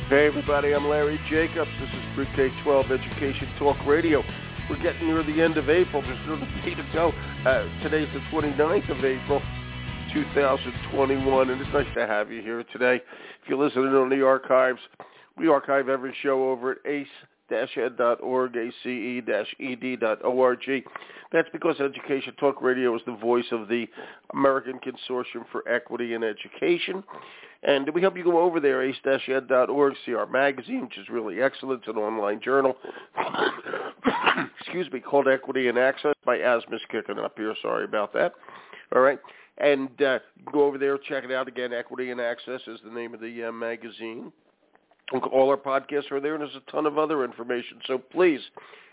Hey everybody, I'm Larry Jacobs. This is Pre-K-12 Education Talk Radio. We're getting near the end of April. There's another day to go. Today's the 29th of April, 2021, and it's nice to have you here today. If you're listening on the archives, we archive every show over at ace-ed.org, ace-ed.org. That's because Education Talk Radio is the voice of the American Consortium for Equity in Education. And we hope you go over there, ace-ed.org, see our magazine, which is really excellent. It's an online journal, excuse me, called Equity and Access. My asthma's kicking up here. Sorry about that. All right. And go over there, check it out. Again, Equity and Access is the name of the magazine. All our podcasts are there, and there's a ton of other information. So please,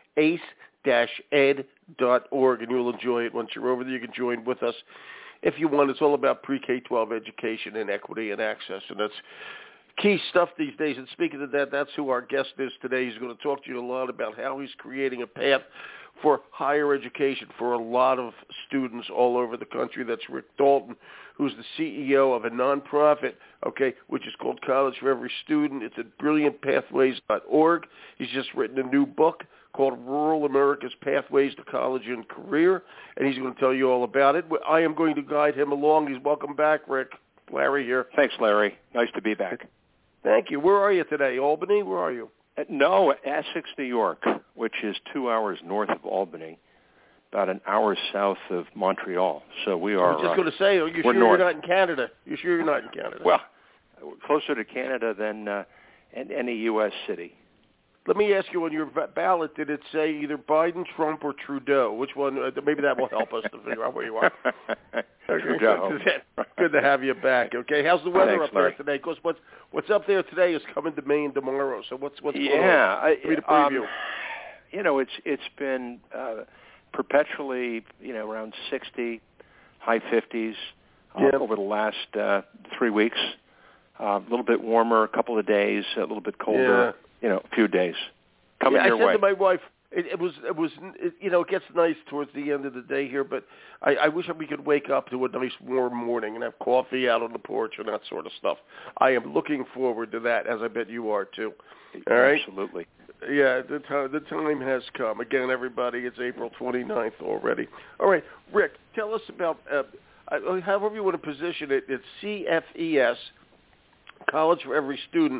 ace-ed.org, and you'll enjoy it. Once you're over there, you can join with us if you want. It's all about pre-K-12 education and equity and access, and that's key stuff these days. And speaking of that, that's who our guest is today. He's going to talk to you a lot about how he's creating a path for higher education for a lot of students all over the country. That's Rick Dalton, who's the CEO of a nonprofit, which is called College for Every Student. It's at brilliantpathways.org. He's just written a new book called Rural America's Pathways to College and Career, and he's going to tell you all about it. I am going to guide him along. He's welcome back, Rick. Larry here. Thanks, Larry. Nice to be back. Thank you. Where are you today? Albany? Where are you? No, Essex, New York, which is 2 hours north of Albany, about an hour south of Montreal. So we are. I was just going to say, are you sure north. You're not in Canada? You sure you're not in Canada? Well, closer to Canada than any U.S. city. Let me ask you, on your ballot, did it say either Biden, Trump, or Trudeau? Which one? Maybe that will help us to figure out where you are. Trudeau. Good to have you back. Okay, how's the weather up there Larry. today? Because what's up there today is coming to Maine tomorrow. So what's going on? Give me the preview. It's been perpetually, around 60, high 50s over the last 3 weeks. A little bit warmer, a couple of days, a little bit colder. Yeah. A few days coming your way. I said to my wife, it gets nice towards the end of the day here, but I wish we could wake up to a nice warm morning and have coffee out on the porch and that sort of stuff. I am looking forward to that, as I bet you are too. All right? Absolutely. Yeah, the time has come. Again, everybody, it's April 29th already. All right, Rick, tell us about, however you want to position it, it's CFES, College for Every Student,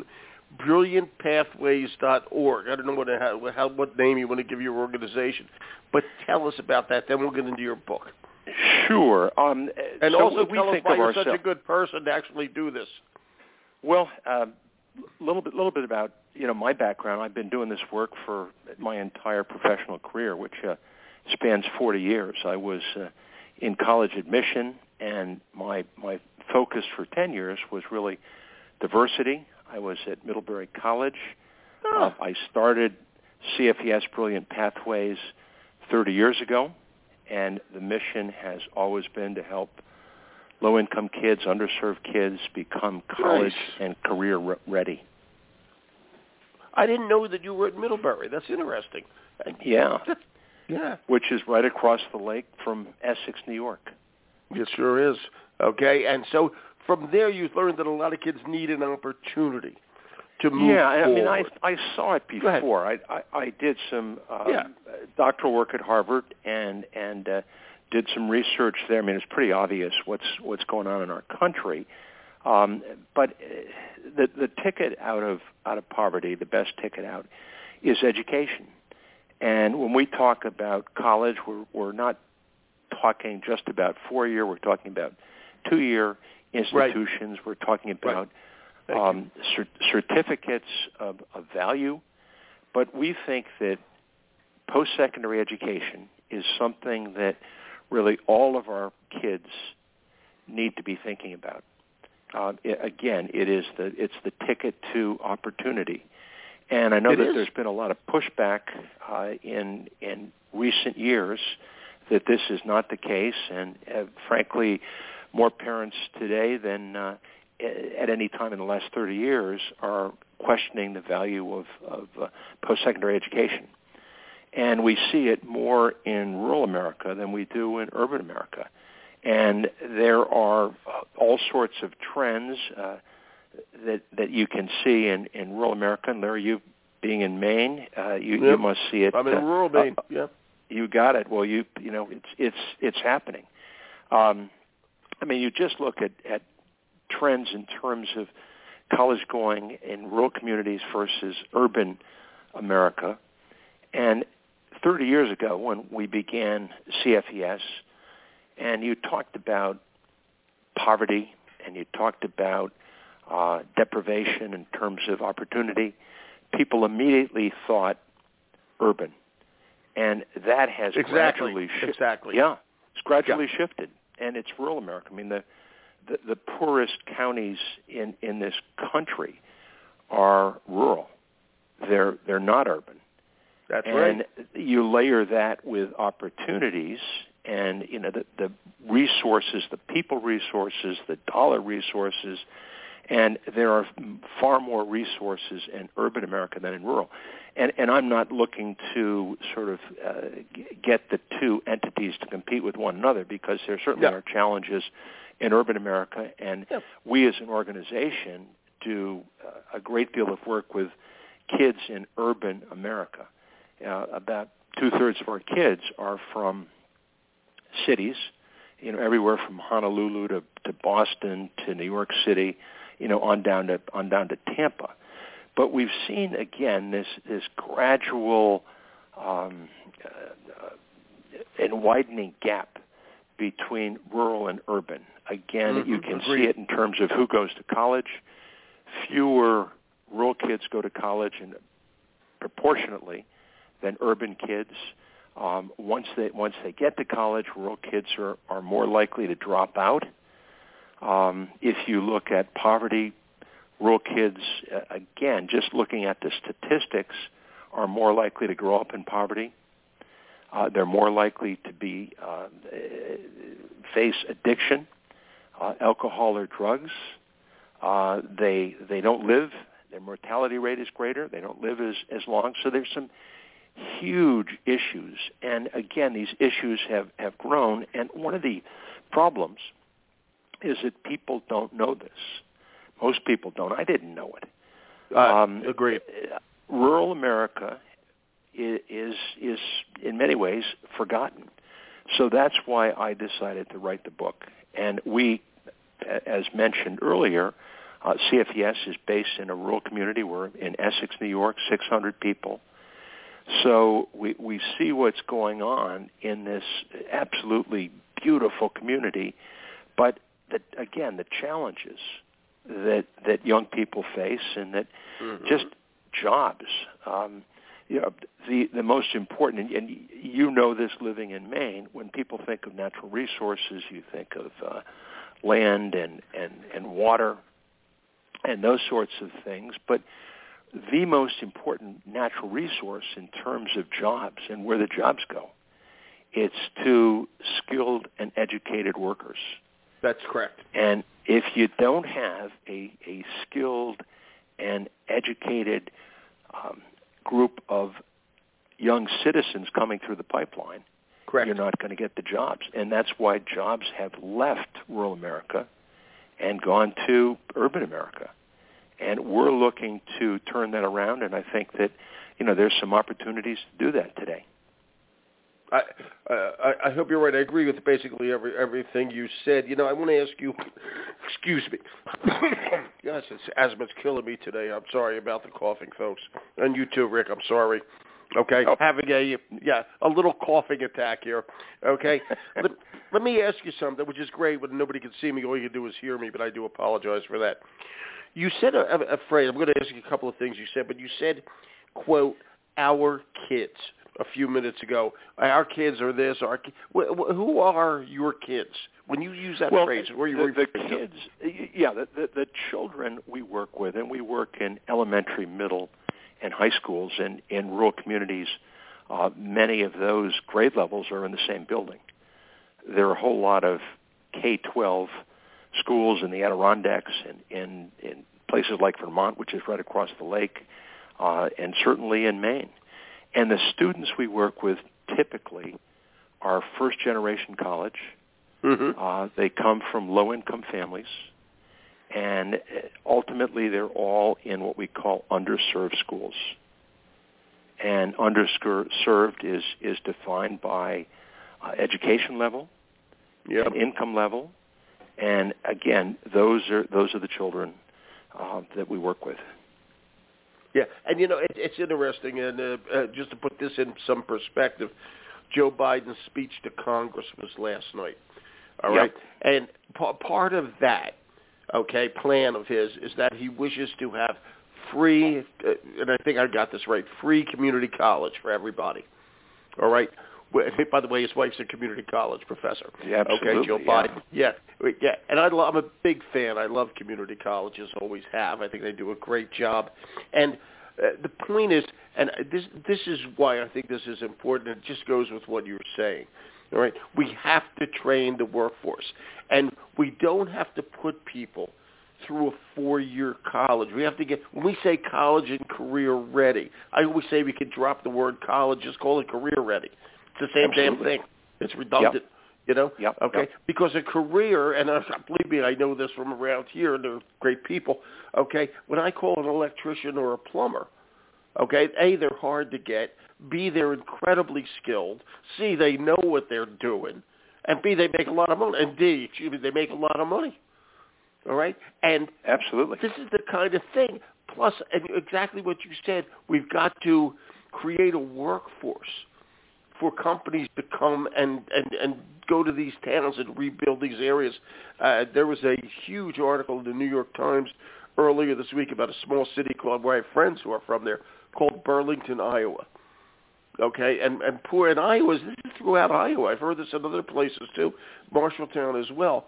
brilliantpathways.org. I don't know what name you want to give your organization, but tell us about that. Then we'll get into your book. Sure. And so also we tell us think why of you're ourselves. such a good person to actually do this. Well, little bit about my background. I've been doing this work for my entire professional career, which spans 40 years. I was in college admission, and my focus for 10 years was really diversity. I was at Middlebury College. I started CFES Brilliant Pathways 30 years ago, and the mission has always been to help low-income kids, underserved kids, become college and career ready. I didn't know that you were at Middlebury. That's interesting. Yeah. Yeah. Which is right across the lake from Essex, New York. It sure is. Okay, and so from there you've learned that a lot of kids need an opportunity to move forward. I mean, I saw it before. I did some doctoral work at Harvard and did some research there. I mean, it's pretty obvious what's going on in our country. But the ticket out of poverty, the best ticket out, is education. And when we talk about college, we're not talking just about 4-year. We're talking about 2-year institutions. Right. We're talking about certificates of value. But we think that post-secondary education is something that really all of our kids need to be thinking about. It's the ticket to opportunity. And I know that there's been a lot of pushback in recent years that this is not the case, and frankly, more parents today than at any time in the last 30 years are questioning the value of post-secondary education. And we see it more in rural America than we do in urban America. And there are all sorts of trends. that you can see in rural America. And Larry, you being in Maine, you must see it. I'm in rural Maine. Yeah, you got it. Well, you know it's happening. I mean, you just look at trends in terms of college going in rural communities versus urban America. And 30 years ago, when we began CFES, and you talked about poverty and you talked about deprivation in terms of opportunity, people immediately thought urban. And that has gradually shifted. Exactly. Yeah, it's gradually shifted. And it's rural America. I mean, the poorest counties in this country are rural. They're not urban. That's right. And you layer that with opportunities and, you know, the resources, the people resources, the dollar resources, and there are far more resources in urban America than in rural. And I'm not looking to sort of get the two entities to compete with one another, because there certainly are challenges in urban America, and we as an organization do a great deal of work with kids in urban America. About 2/3 of our kids are from cities, you know, everywhere from Honolulu to Boston to New York City, you know, on down to Tampa. But we've seen again this gradual and widening gap between rural and urban. Again, you can see it in terms of who goes to college. Fewer rural kids go to college, and proportionately, than urban kids. Once they get to college, rural kids are more likely to drop out. If you look at poverty, rural kids, again, just looking at the statistics, are more likely to grow up in poverty. They're more likely to be face addiction, alcohol or drugs. They don't live. Their mortality rate is greater. They don't live as long. So there's some huge issues. And again, these issues have grown. And one of the problems is that people don't know this. Most people don't. I didn't know it. Agreed. Rural America is in many ways forgotten. So that's why I decided to write the book. And we, as mentioned earlier, CFES is based in a rural community. We're in Essex, New York, 600 people. So we see what's going on in this absolutely beautiful community. But, again, the challenges that young people face, and that just jobs. You know, the most important, and you know this living in Maine, when people think of natural resources, you think of land and water and those sorts of things. But the most important natural resource in terms of jobs and where the jobs go, it's to skilled and educated workers. That's correct. And if you don't have a skilled and educated group of young citizens coming through the pipeline, correct, you're not going to get the jobs. And that's why jobs have left rural America and gone to urban America. And we're looking to turn that around, and I think that, you know, there's some opportunities to do that today. I hope you're right. I agree with basically everything you said. You know, I want to ask you, excuse me. Gosh, this asthma's killing me today. I'm sorry about the coughing, folks. And you too, Rick. I'm sorry. Okay, having a little coughing attack here. Okay, let me ask you something, which is great. When nobody can see me, all you can do is hear me. But I do apologize for that. You said a phrase. I'm going to ask you a couple of things you said, but you said, quote, "our kids." A few minutes ago, our kids are this. Who are your kids? When you use that phrase, where are you the kids? Yeah, the children we work with, and we work in elementary, middle, and high schools, and in rural communities. Many of those grade levels are in the same building. There are a whole lot of K-12 schools in the Adirondacks and in places like Vermont, which is right across the lake, and certainly in Maine. And the students we work with typically are first-generation college. They come from low-income families, And ultimately, they're all in what we call underserved schools. And underserved is defined by education level, and income level, and again, those are the children that we work with. Yeah, and it's interesting, and just to put this in some perspective, Joe Biden's speech to Congress was last night. All right, and part of that, plan of his is that he wishes to have free, and I think I got this right, free community college for everybody. All right. By the way, his wife's a community college professor. Yeah, absolutely. Joe Biden. Yeah. And I'm a big fan. I love community colleges, always have. I think they do a great job. And the point is, and this is why I think this is important. It just goes with what you were saying. All right. We have to train the workforce, and we don't have to put people through a 4-year college. We have to when we say college and career ready, I always say we could drop the word college, just call it career ready. It's the same damn thing. It's redundant, Yep. Because a career, and believe me, I know this from around here, and they're great people, when I call an electrician or a plumber, A, they're hard to get, B, they're incredibly skilled, C, they know what they're doing, and B, they make a lot of money, and D, they make a lot of money. All right? And absolutely, this is the kind of thing. Plus, and exactly what you said, we've got to create a workforce for companies to come and go to these towns and rebuild these areas. There was a huge article in the New York Times earlier this week about a small city where I have friends who are from there, called Burlington, Iowa. And in Iowa, this is throughout Iowa. I've heard this in other places too, Marshalltown as well.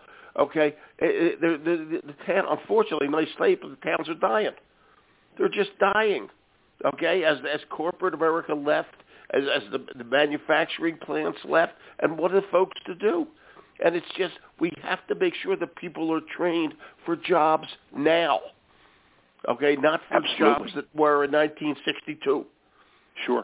The town, unfortunately, nice state, but the towns are dying. They're just dying. As corporate America left, as the manufacturing plants left, and what are the folks to do? And it's just, we have to make sure that people are trained for jobs now. Not for jobs that were in 1962. Sure.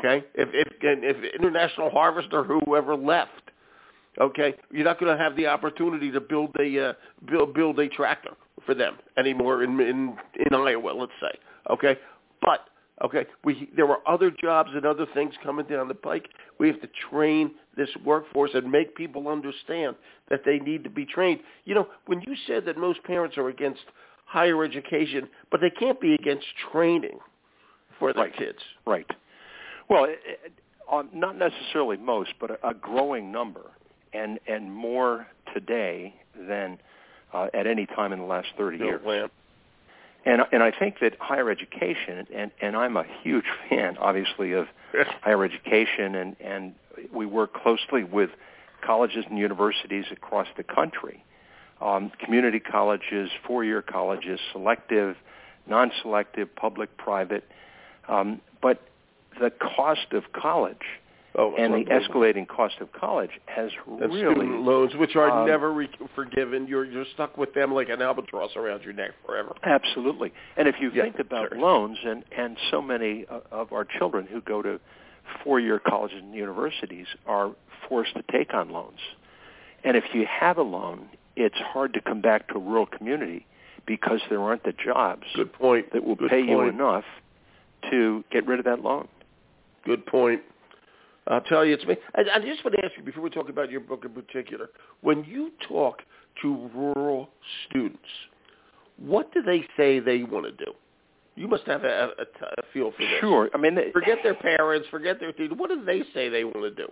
If International Harvest or whoever left, you're not going to have the opportunity to build a tractor for them anymore in Iowa, let's say. But there are other jobs and other things coming down the pike. We have to train this workforce and make people understand that they need to be trained. When you said that most parents are against higher education, but they can't be against training for their kids. Right. Well, not necessarily most, but a growing number, and more today than at any time in the last 30 years. Lamp. And I think that higher education, and I'm a huge fan, obviously, of higher education, and we work closely with colleges and universities across the country, community colleges, 4-year colleges, selective, non-selective, public, private. But the cost of college and the escalating cost of college has really... student loans, which are never forgiven. You're stuck with them like an albatross around your neck forever. Absolutely. And if you think about loans, and so many of our children who go to 4-year colleges and universities are forced to take on loans. And if you have a loan, it's hard to come back to a rural community because there aren't the jobs that will pay you enough to get rid of that loan. Good point. I'll tell you, it's me. I just want to ask you, before we talk about your book in particular, when you talk to rural students, what do they say they want to do? You must have a feel for this. Sure. I mean, forget their parents, forget their teachers. What do they say they want to do?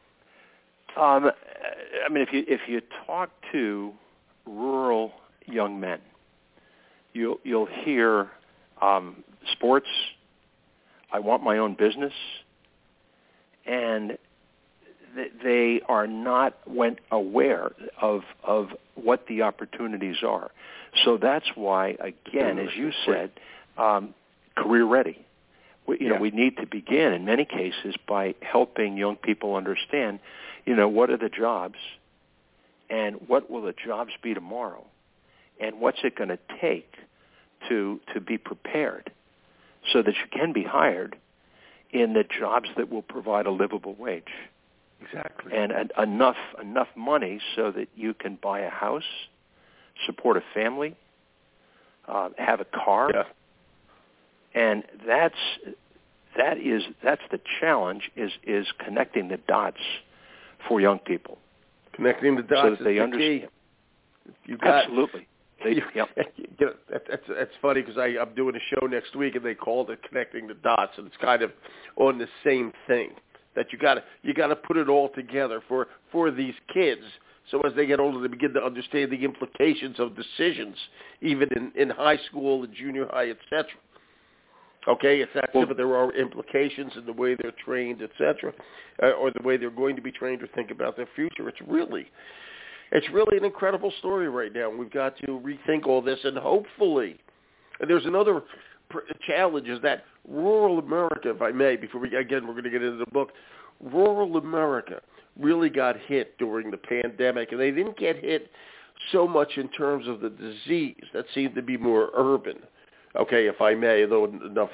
I mean, if you talk to rural young men, you'll hear sports. I want my own business. And they are not aware of what the opportunities are. So that's why, again, as you said, career ready. We need to begin, in many cases, by helping young people understand, what are the jobs, and what will the jobs be tomorrow, and what's it going to take to be prepared so that you can be hired in the jobs that will provide a livable wage. Exactly. And enough money so that you can buy a house, support a family, have a car, and that's the challenge is connecting the dots for young people. Connecting the dots so that is they the understand. key. You got Absolutely. That's funny because I'm doing a show next week and they called it Connecting the Dots, and it's kind of on the same thing that you got to put it all together for these kids. So as they get older, they begin to understand the implications of decisions, even in high school and junior high, etc. Okay, it's not simple. There are implications in the way they're trained, etc., or the way they're going to be trained or think about their future. It's really an incredible story right now. We've got to rethink all this, and hopefully, and there's another challenge is that rural America, if I may, we're going to get into the book, rural America really got hit during the pandemic, and they didn't get hit so much in terms of the disease. That seemed to be more urban. Okay, if I may, though enough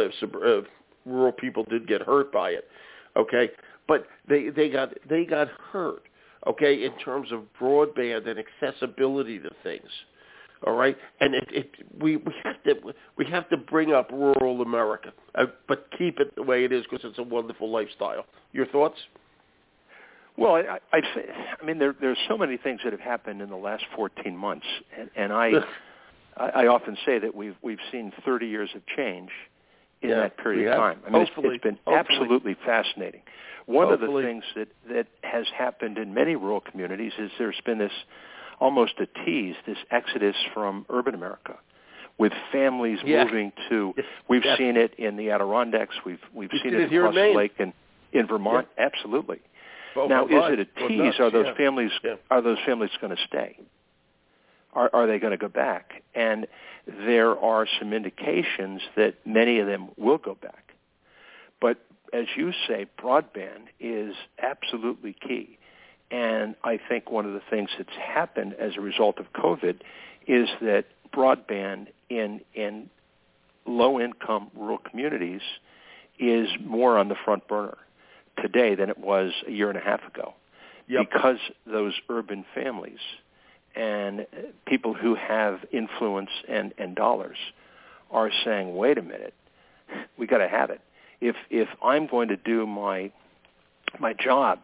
rural people did get hurt by it. Okay, but they got hurt. Okay, in terms of broadband and accessibility to things. All right, and we have to bring up rural America, but keep it the way it is because it's a wonderful lifestyle. Your thoughts? Well, I mean, there's so many things that have happened in the last 14 months, and I often say that we've seen 30 years of change in that period of time. I mean, it's been absolutely fascinating. One of the things that has happened in many rural communities is there's been this almost a tease, this exodus from urban America, with families moving to. We've seen it in the Adirondacks. We've seen it across the lake in Vermont. Yeah. Absolutely. Now, is it a tease? Are those families going to stay? Are they going to go back? And there are some indications that many of them will go back. But as you say, broadband is absolutely key. And I think one of the things that's happened as a result of COVID is that broadband in low-income rural communities is more on the front burner today than it was a year and a half ago. Yep. Because those urban families and people who have influence and dollars are saying, wait a minute, we got to have it. If I'm going to do my job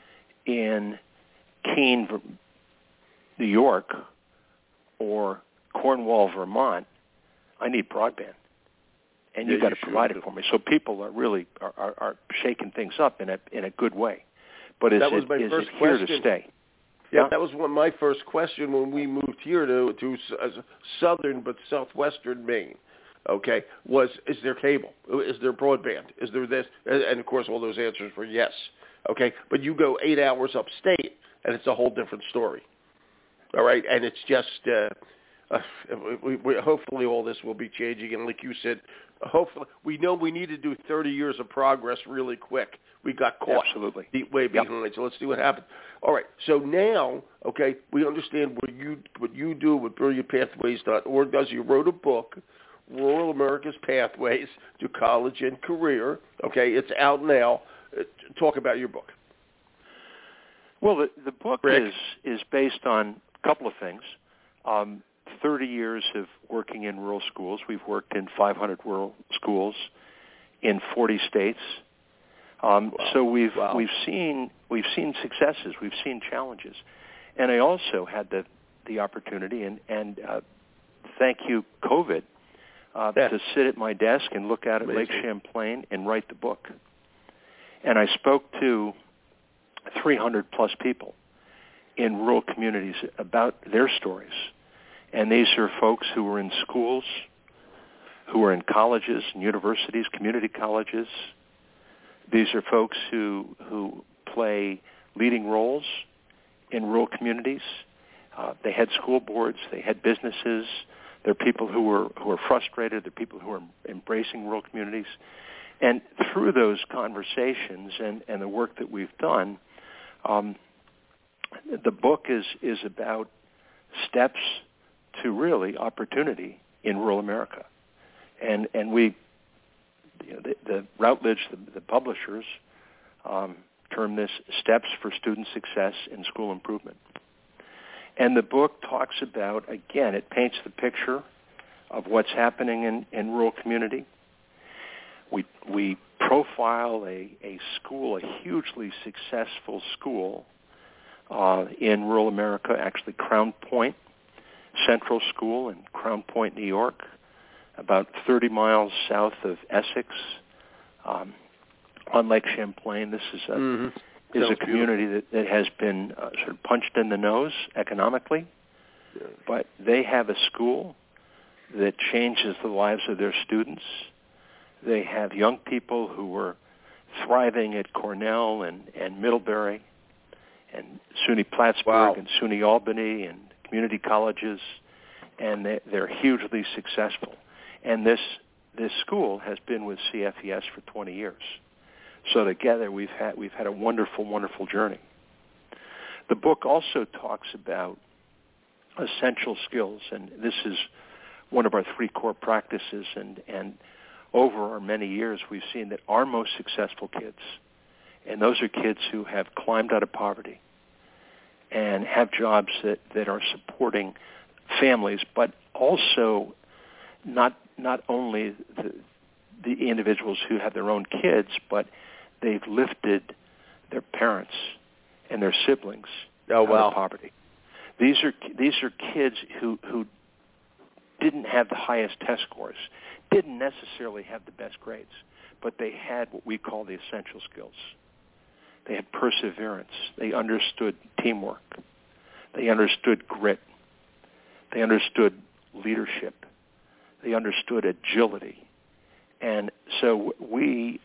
in Keene, New York, or Cornwall, Vermont, I need broadband, and you've got to provide it for me. So people are really are shaking things up in a good way. But is it here to stay? Yeah, that was my first question when we moved here to southern but southwestern Maine. Okay, is there cable? Is there broadband? Is there this? And of course, all those answers were yes. Okay, but you go 8 hours upstate, and it's a whole different story. All right, and it's just hopefully all this will be changing. And like you said, hopefully we know we need to do 30 years of progress really quick. We got caught way behind, so let's see what happens. All right, so now, okay, we understand what you do, what BrilliantPathways.org does. You wrote a book, Rural America's Pathways to College and Career. Okay, it's out now. Talk about your book. Well, the book is based on a couple of things. 30 years of working in rural schools. We've worked in 500 rural schools in 40 states. So we've seen successes, we've seen challenges, and I also had the opportunity and thank you, COVID, to sit at my desk and look out at Lake Champlain and write the book. And I spoke to 300 plus people in rural communities about their stories. And these are folks who were in schools, who were in colleges and universities, community colleges. These are folks who play leading roles in rural communities. They had school boards, they had businesses. They're people who were frustrated. They're people who are embracing rural communities. And through those conversations and the work that we've done, the book is about steps to really opportunity in rural America. And we, the Routledge, the publishers, term this Steps for Student Success in School Improvement. And the book talks about, again, it paints the picture of what's happening in rural community. We profile a school, a hugely successful school in rural America, actually Crown Point Central School in Crown Point, New York, about 30 miles south of Essex, on Lake Champlain. This is a community that has been sort of punched in the nose economically, but they have a school that changes the lives of their students. They have young people who were thriving at Cornell and Middlebury and SUNY Plattsburgh and SUNY Albany and community colleges, and they're hugely successful. And this school has been with CFES for 20 years. So together we've had a wonderful, wonderful journey. The book also talks about essential skills, and this is one of our 3 core practices, and over our many years we've seen that our most successful kids, and those are kids who have climbed out of poverty and have jobs that are supporting families, but also not only the individuals who have their own kids, but they've lifted their parents and their siblings out of poverty. These are kids who didn't have the highest test scores, didn't necessarily have the best grades, but they had what we call the essential skills. They had perseverance. They understood teamwork. They understood grit. They understood leadership. They understood agility. And so we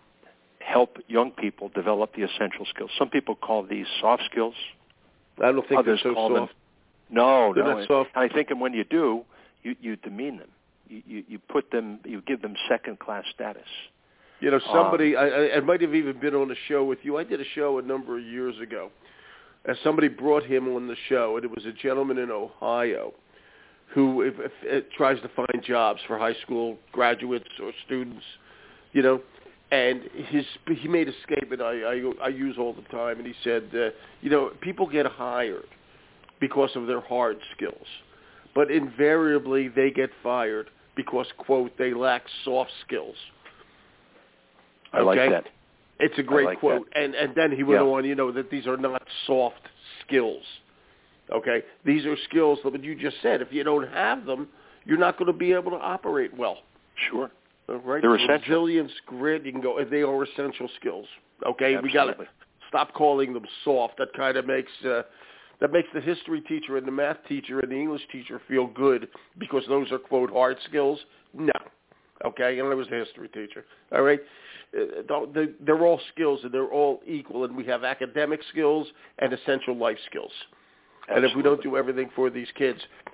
help young people develop the essential skills. Some people call these soft skills. I don't think Others they're so call soft. them. No. Soft. And I think when you do, you demean them. You put them. You give them second-class status. You know, somebody, I might have even been on a show with you. I did a show a number of years ago, and somebody brought him on the show, and it was a gentleman in Ohio who if tries to find jobs for high school graduates or students, you know, and he made a statement I use all the time, and he said, you know, people get hired because of their hard skills, but invariably they get fired because, quote, they lack soft skills. I like that. It's a great quote. And then he went on, you know, that these are not soft skills. Okay? These are skills that what you just said. If you don't have them, you're not going to be able to operate well. Sure. Right? They're essential. Resilience, grit, you can go, they are essential skills. Okay? Absolutely. We got to stop calling them soft. That kind of makes the history teacher and the math teacher and the English teacher feel good because those are, quote, hard skills. No. Okay? And I was a history teacher. All right? They're all skills, and they're all equal, and we have academic skills and essential life skills. Absolutely. And if we don't do everything for these kids,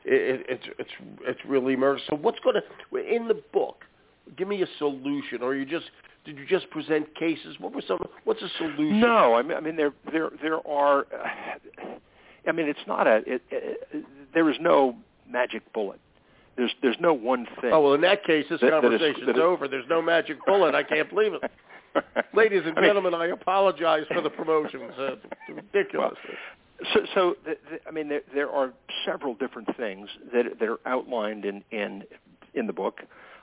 it's really murder. So what's going to in the book? Give me a solution, or did you just present cases? What's a solution? No, I mean there are. I mean, it's not there is no magic bullet. There's no one thing. Oh, well, in that case, this conversation's over. There's no magic bullet. I can't believe it. Ladies and gentlemen, I apologize for the promotions. It's ridiculous. So I mean, there are several different things that are outlined in the book.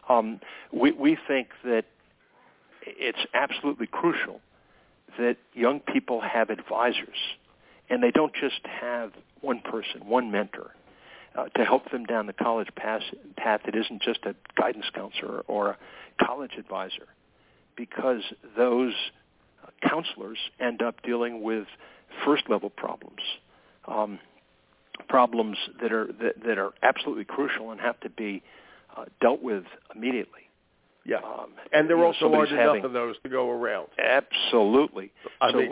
We think that it's absolutely crucial that young people have advisors, and they don't just have one person, one mentor, to help them down the college path that isn't just a guidance counselor or a college advisor, because those counselors end up dealing with first-level problems, problems that are absolutely crucial and have to be dealt with immediately. Yeah, and there also aren't enough of those to go around. Absolutely. I mean,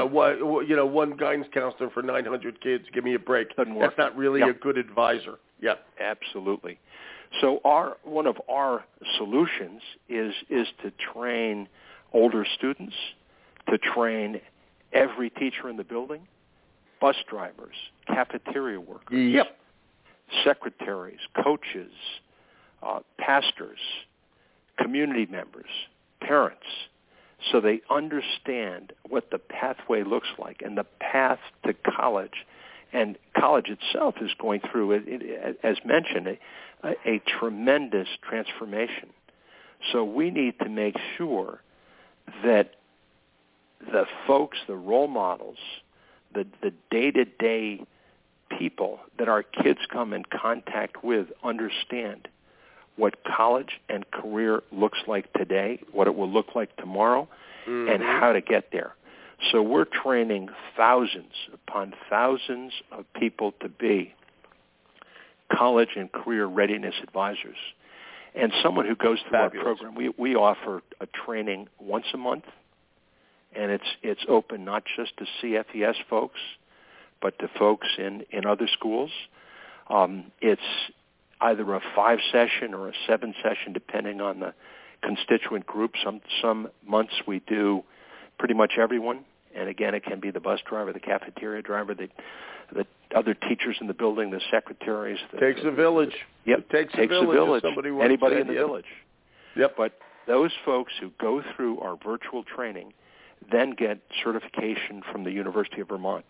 one guidance counselor for 900 kids. Give me a break. That's not really a good advisor. Yeah, absolutely. So one of our solutions is to train older students, to train every teacher in the building, bus drivers, cafeteria workers, secretaries, coaches, pastors, community members, parents, so they understand what the pathway looks like and the path to college And college itself is going through, as mentioned, a tremendous transformation. So we need to make sure that the folks, the role models, the day-to-day people that our kids come in contact with understand what college and career looks like today, what it will look like tomorrow, and how to get there. So we're training thousands upon thousands of people to be college and career readiness advisors. And someone who goes through Fabulous. our program, we offer a training once a month, and it's open not just to CFES folks, but to folks in other schools. It's either a 5-session or a 7-session, depending on the constituent group. Some months we do pretty much everyone, and again, it can be the bus driver, the cafeteria driver, the other teachers in the building, the secretaries. Takes a village. Yep, it takes a village. Anybody in the village. Yep. But those folks who go through our virtual training then get certification from the University of Vermont.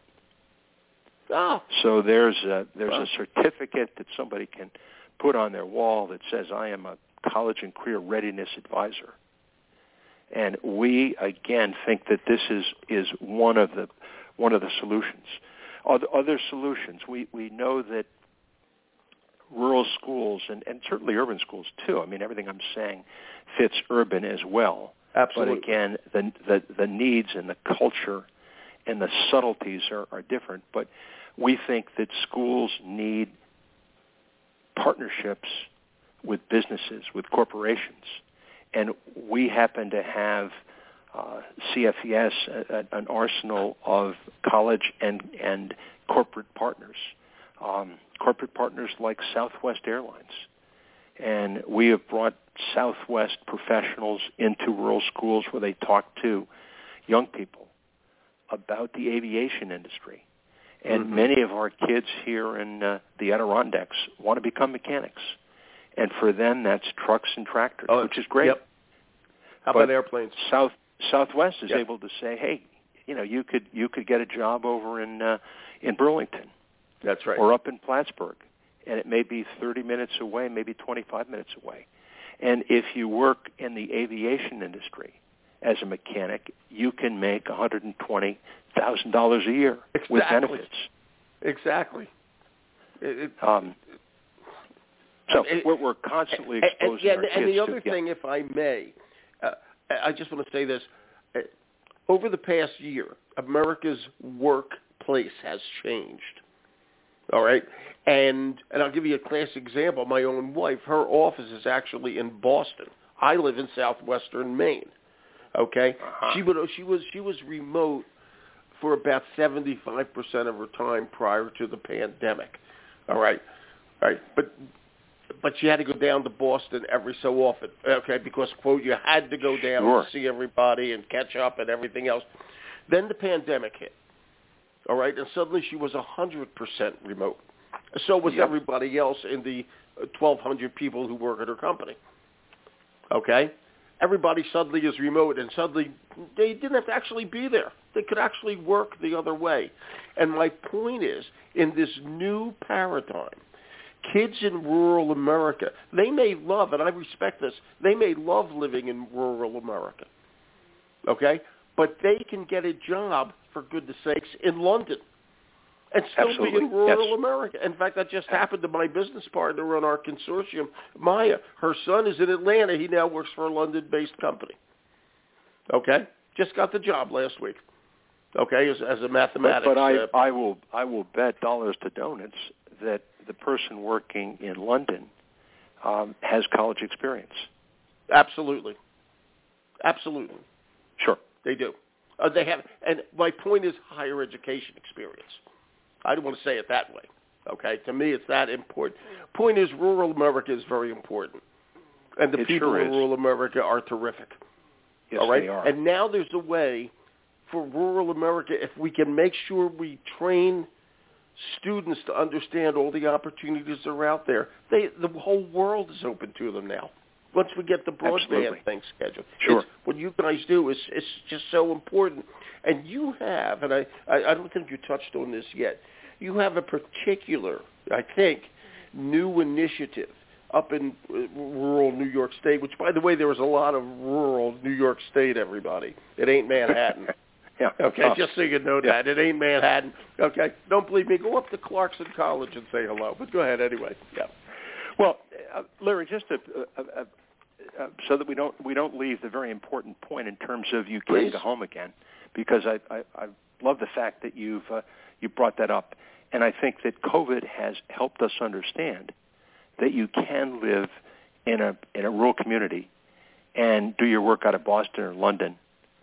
Oh. So there's a certificate that somebody can put on their wall that says, I am a college and career readiness advisor. And we, again, think that this is one of the solutions. Other solutions, we know that rural schools and certainly urban schools too, I mean, everything I'm saying fits urban as well. Absolutely. But again, the needs and the culture and the subtleties are different. But we think that schools need partnerships with businesses, with corporations. And we happen to have CFES, an arsenal of college and corporate partners. Corporate partners like Southwest Airlines. And we have brought Southwest professionals into rural schools where they talk to young people about the aviation industry. And many of our kids here in the Adirondacks want to become mechanics. And for them, that's trucks and tractors, which is great. Yep. How about airplanes? Southwest is able to say, hey, you could get a job over in Burlington. That's right. Or up in Plattsburgh. And it may be 30 minutes away, maybe 25 minutes away. And if you work in the aviation industry as a mechanic, you can make $120,000 a year with benefits. Exactly. We're constantly exposing our kids and the other to thing, if I may, I just want to say this. Over the past year, America's workplace has changed. All right? And I'll give you a classic example. My own wife, her office is actually in Boston. I live in southwestern Maine. Okay? She was remote for about 75% of her time prior to the pandemic. All right? But she had to go down to Boston every so often, okay, because, quote, you had to go down to see everybody and catch up and everything else. Then the pandemic hit, all right, and suddenly she was 100% remote. So was everybody else in the 1,200 people who work at her company, okay? Everybody suddenly is remote, and suddenly they didn't have to actually be there. They could actually work the other way. And my point is, in this new paradigm, kids in rural America, they may love, and I respect this, they may love living in rural America, okay? But they can get a job, for goodness sakes, in London and still be in rural America. In fact, that just happened to my business partner on our consortium, Maya. Her son is in Atlanta. He now works for a London-based company, okay? Just got the job last week, okay, as a mathematics. But I will bet dollars to donuts that the person working in London has college experience. Absolutely. Sure. They do. They have, and my point is higher education experience. I don't want to say it that way. Okay? To me, it's that important. Point is, rural America is very important. And the people in rural America are terrific. Yes, all right? They are. And now there's a way for rural America, if we can make sure we train students to understand all the opportunities that are out there, the whole world is open to them now. Once we get the broadband thing scheduled. Sure. What you guys do is just so important. And you have, and I don't think you touched on this yet, you have a particular, I think, new initiative up in rural New York State, which, by the way, there was a lot of rural New York State, everybody. It ain't Manhattan. Yeah. Okay, just so you know that. It ain't Manhattan. Okay, don't believe me. Go up to Clarkson College and say hello. But go ahead anyway. Yeah. Well, Larry, just so that we don't leave the very important point in terms of you came to home again, because I love the fact that you brought that up, and I think that COVID has helped us understand that you can live in a rural community and do your work out of Boston or London,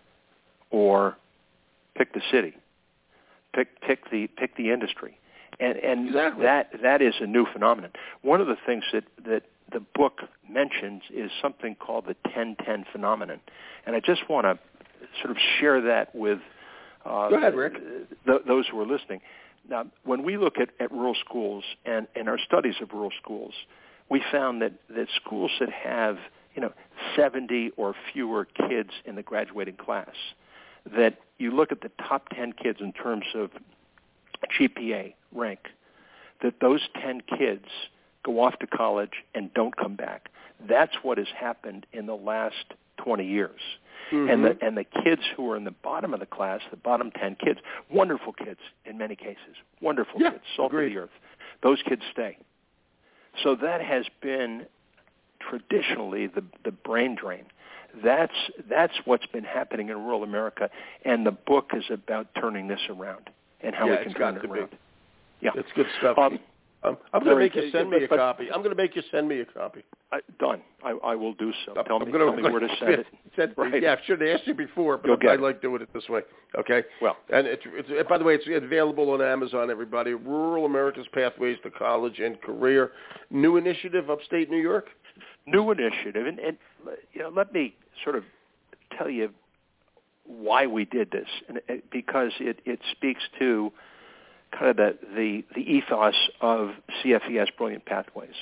or pick the city, pick the industry, and exactly. that is a new phenomenon. One of the things that the book mentions is something called the 10-10 phenomenon, and I just want to sort of share that with Go ahead, Rick. Those who are listening. Now, when we look at rural schools and our studies of rural schools, we found that schools that have 70 or fewer kids in the graduating class, that you look at the top 10 kids in terms of GPA rank, that those 10 kids go off to college and don't come back. That's what has happened in the last 20 years. Mm-hmm. And the kids who are in the bottom of the class, the bottom 10 kids, wonderful kids in many cases, wonderful kids, salt of the earth, those kids stay. So that has been traditionally the brain drain. That's what's been happening in rural America, and the book is about turning this around and how we can turn it around. Yeah, it's good stuff. I'm going to make you send me a copy. I'm going to make you send me a copy. Done. I will do so. Tell me where to send it. Right. Yeah, I should have asked you before, but I like doing it this way. Okay. Well, and it's by the way, it's available on Amazon. Everybody, Rural America's Pathways to College and Career, new initiative, upstate New York. New initiative, and let me sort of tell you why we did this, and because it speaks to kind of the ethos of CFES Brilliant Pathways.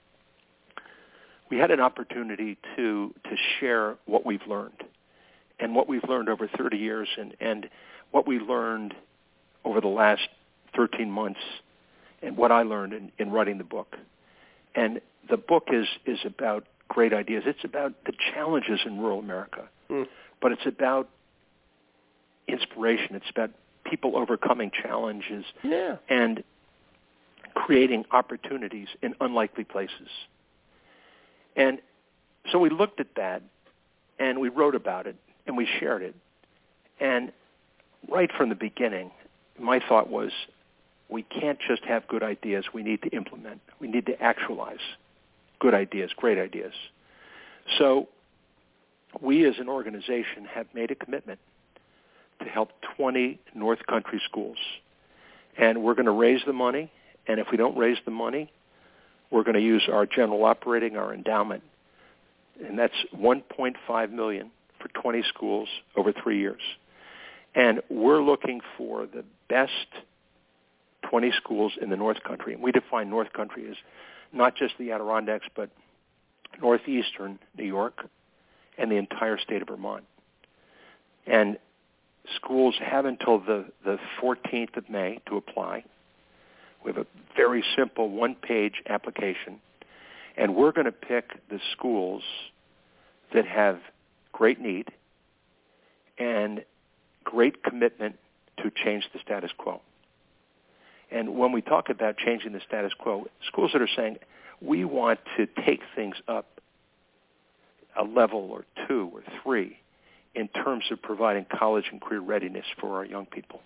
We had an opportunity to share what we've learned, and what we've learned over 30 years, and what we learned over the last 13 months, and what I learned in writing the book. And the book is about great ideas. It's about the challenges in rural America, but it's about inspiration. It's about people overcoming challenges and creating opportunities in unlikely places. And so we looked at that, and we wrote about it, and we shared it. And right from the beginning, my thought was, we can't just have good ideas. We need to implement. We need to actualize good ideas, great ideas. So we as an organization have made a commitment to help 20 North Country schools. And we're going to raise the money, and if we don't raise the money, we're going to use our general operating, our endowment, and that's $1.5 million for 20 schools over 3 years. And we're looking for the best 20 schools in the North Country. And we define North Country as not just the Adirondacks, but northeastern New York and the entire state of Vermont. And schools have until the 14th of May to apply. We have a very simple one-page application, and we're going to pick the schools that have great need and great commitment to change the status quo. And when we talk about changing the status quo, schools that are saying, we want to take things up a level or 2 or 3 in terms of providing college and career readiness for our young people.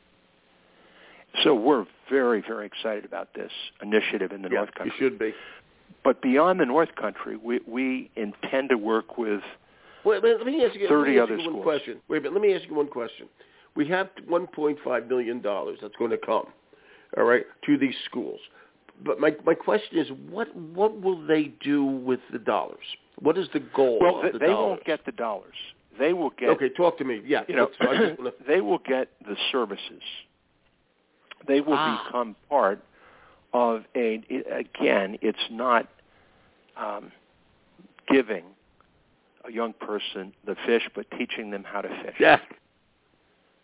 So we're very, very excited about this initiative in the North Country. You should be. But beyond the North Country, we intend to work with 30 other schools. Wait a minute, let me ask you one question. We have $1.5 million that's going to come, all right, to these schools. But my question is, what will they do with the dollars? What is the goal of the dollars? They won't get the dollars. They will get... Okay, talk to me. Yeah. They will get the services. They will become part of again, it's not giving a young person the fish, but teaching them how to fish. Yeah.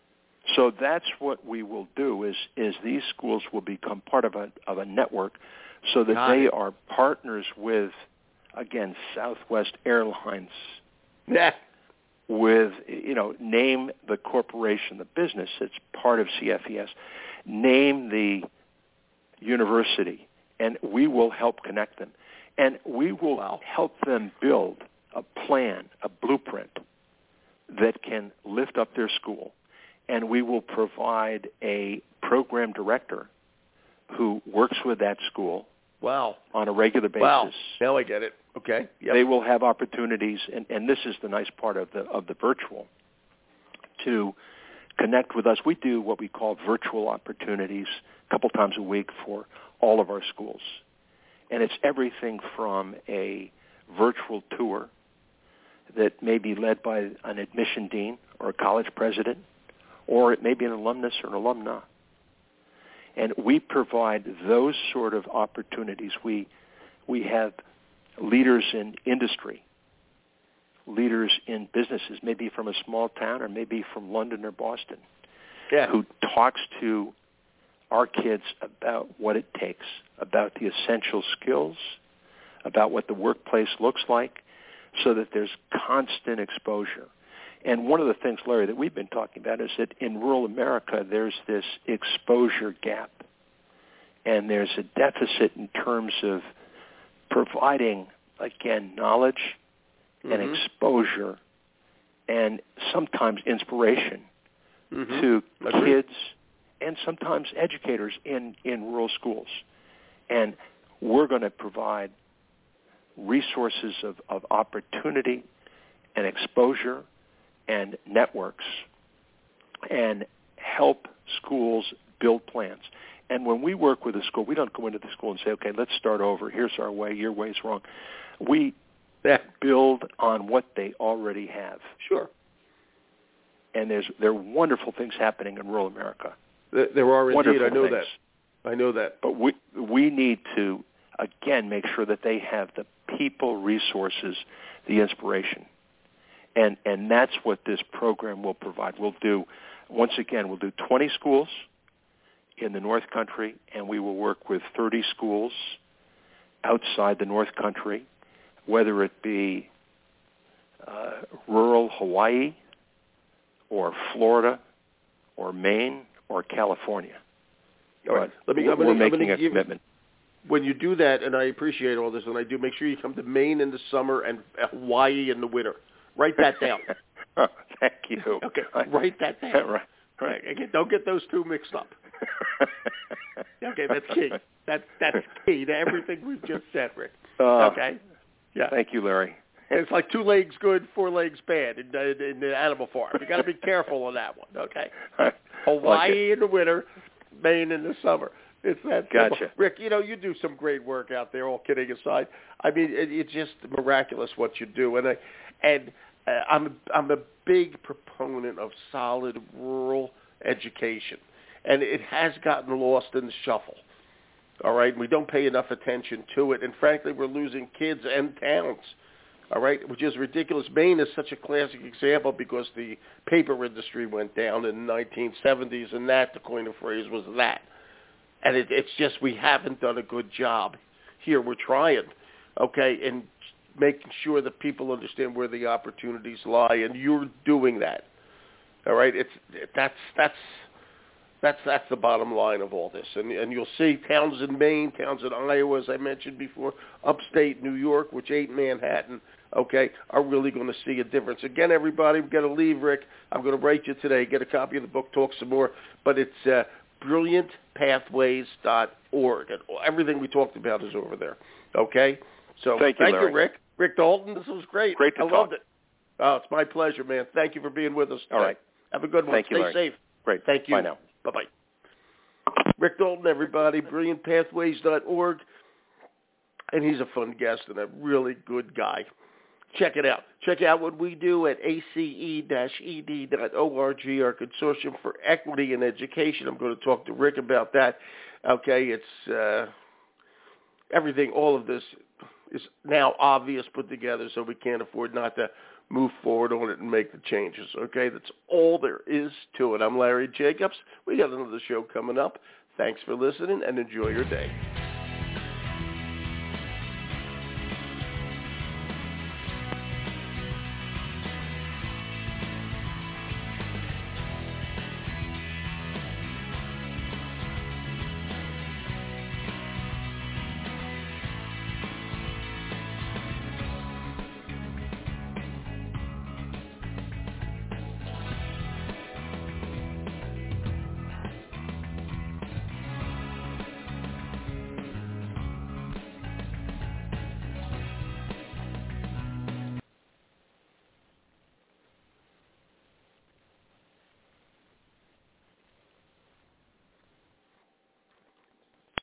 So that's what we will do is these schools will become part of a network so that they are partners with, again, Southwest Airlines. Yeah. With, name the corporation, the business that's part of CFES, name the university, and we will help connect them. And we will help them build a plan, a blueprint that can lift up their school. And we will provide a program director who works with that school on a regular basis. Wow. Now I get it. Okay. Yep. They will have opportunities, and this is the nice part of the virtual, to connect with us. We do what we call virtual opportunities a couple times a week for all of our schools. And it's everything from a virtual tour that may be led by an admission dean or a college president, or it may be an alumnus or an alumna. And we provide those sort of opportunities. We have leaders in industry, leaders in businesses, maybe from a small town or maybe from London or Boston, who talks to our kids about what it takes, about the essential skills, about what the workplace looks like, so that there's constant exposure. And one of the things, Larry, that we've been talking about is that in rural America, there's this exposure gap. And there's a deficit in terms of providing, again, knowledge and exposure and sometimes inspiration to kids and sometimes educators in rural schools. And we're going to provide resources of opportunity and exposure and networks and help schools build plans. And when we work with a school, we don't go into the school and say, okay, let's start over. Here's our way. Your way's wrong. We build on what they already have. Sure. And there are wonderful things happening in rural America. There are indeed. I know things. that. I know that. But we need to, again, make sure that they have the people, resources, the inspiration. And that's what this program will provide. We'll do 20 schools in the North Country, and we will work with 30 schools outside the North Country, whether it be rural Hawaii or Florida or Maine or California. All right. We're making a commitment. When you do that, and I appreciate all this, and I do, make sure you come to Maine in the summer and Hawaii in the winter. Write that down. Oh, thank you. Okay, write that down. Right. Again, don't get those two mixed up. Okay, that's key. That's key to everything we've just said, Rick. Okay? Yeah. Thank you, Larry. It's like 2 legs good, 4 legs bad in the animal farm. You got to be careful on that one, okay? Hawaii in the winter, Maine in the summer. It's that simple. Gotcha. Rick, you do some great work out there, all kidding aside. I mean, it's just miraculous what you do. And I'm a big proponent of solid rural education. And it has gotten lost in the shuffle, all right? We don't pay enough attention to it. And frankly, we're losing kids and towns, all right, which is ridiculous. Maine is such a classic example because the paper industry went down in the 1970s, and that, to coin a phrase, was that. And it's just we haven't done a good job here. We're trying, okay, and making sure that people understand where the opportunities lie, and you're doing that, all right? That's the bottom line of all this. And you'll see towns in Maine, towns in Iowa, as I mentioned before, upstate New York, which ain't Manhattan, okay, are really going to see a difference. Again, everybody, we've got to leave, Rick. I'm going to write you today. Get a copy of the book, talk some more. But it's brilliantpathways.org. And everything we talked about is over there, okay? So thank you, Rick. Rick Dalton, this was great. Great to talk. I loved it. Oh, it's my pleasure, man. Thank you for being with us today. All right. Have a good one. Thank you, Stay safe. Great. Thank you. Bye now. Bye-bye. Rick Dalton, everybody, brilliantpathways.org. And he's a fun guest and a really good guy. Check it out. Check out what we do at ace-ed.org, our Consortium for Equity in Education. I'm going to talk to Rick about that. Okay, it's everything, all of this is now obvious, put together, so we can't afford not to move forward on it and make the changes, okay? That's all there is to it. I'm Larry Jacobs. We got another show coming up. Thanks for listening, and enjoy your day.